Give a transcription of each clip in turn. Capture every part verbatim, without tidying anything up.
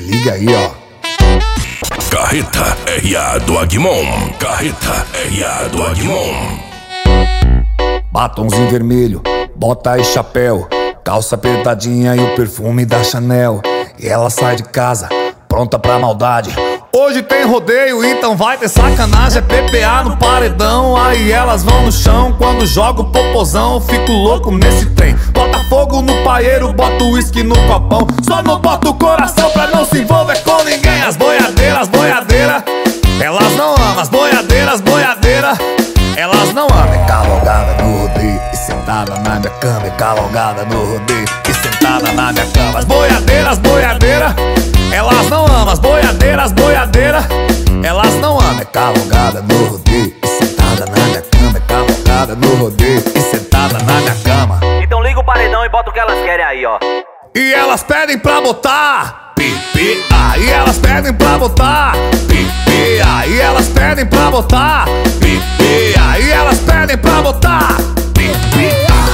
liga aí, ó. Carreta R A do Agmon. Carreta R A do Agmon. Batonzinho vermelho, bota e chapéu, calça apertadinha e o perfume da Chanel. E ela sai de casa, pronta pra maldade. Hoje tem rodeio, então vai ter sacanagem. É P P A no paredão, aí elas vão no chão. Quando jogo o popozão, fico louco nesse trem. Bota fogo no paeiro, bota o uísque no copão. Só não bota o coração pra não se envolver com ninguém. As boiadeiras, boiadeira, elas não amam. As boiadeiras, boiadeira, elas não amam. É cavalgada no rodeio e sentada na minha cama. É cavalgada no rodeio e sentada na minha cama. As boiadeiras, boiadeira, elas não amam. As boiadeiras, boiadeira, elas não amam. É cavalgada no rodeio e sentada na minha cama. É cavalgada no rodeio e sentada na minha cama. Então liga o paredão e bota o que elas querem aí, ó. E elas pedem pra botar P P A. E elas pedem pra botar P P A. E elas pedem pra botar P P A. E elas pedem pra botar P P A.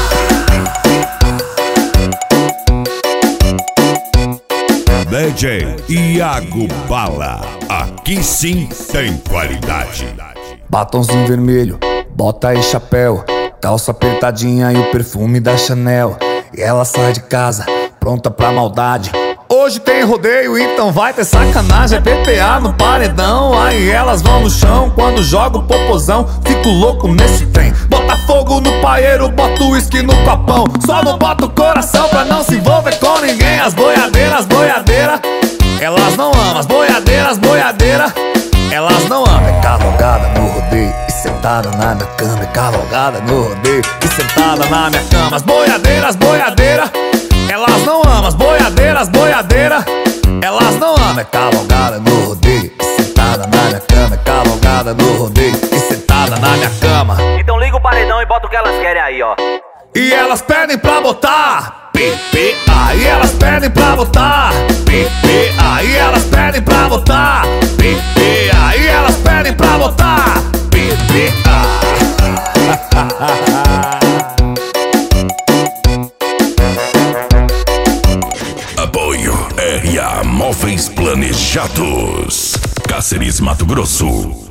D J Iago Bala. Aqui sim tem qualidade. Batonzinho vermelho, bota e chapéu, calça apertadinha e o perfume da Chanel. E ela sai de casa, pronta pra maldade. Hoje tem rodeio, então vai ter sacanagem. É P P A no paredão, aí elas vão no chão. Quando jogo o popozão, fico louco nesse trem. Bota fogo no paeiro, bota o uísque no copão. Só não bota o coração pra não se envolver com ninguém. As boiadeiras, boiadeira, elas não amam. As boiadeiras, boiadeira, elas não amam. É cavalgada no rodeio e sentada na minha cama. É cavalgada no rodeio e sentada na minha cama. As boiadeiras, boiadeira, elas não amam. As boiadeiras, boiadeira, elas não amam. É cavalgada no rodeio e sentada na minha cama. É cavalgada no rodeio e sentada na minha cama. Então liga o paredão e bota o que elas querem aí, ó. E elas pedem pra botar P P A. E elas pedem pra botar P P A. E elas pedem pra botar P P A. E elas pedem pra botar P P A. Apoio R A Móveis Planejados. Cáceres, Mato Grosso.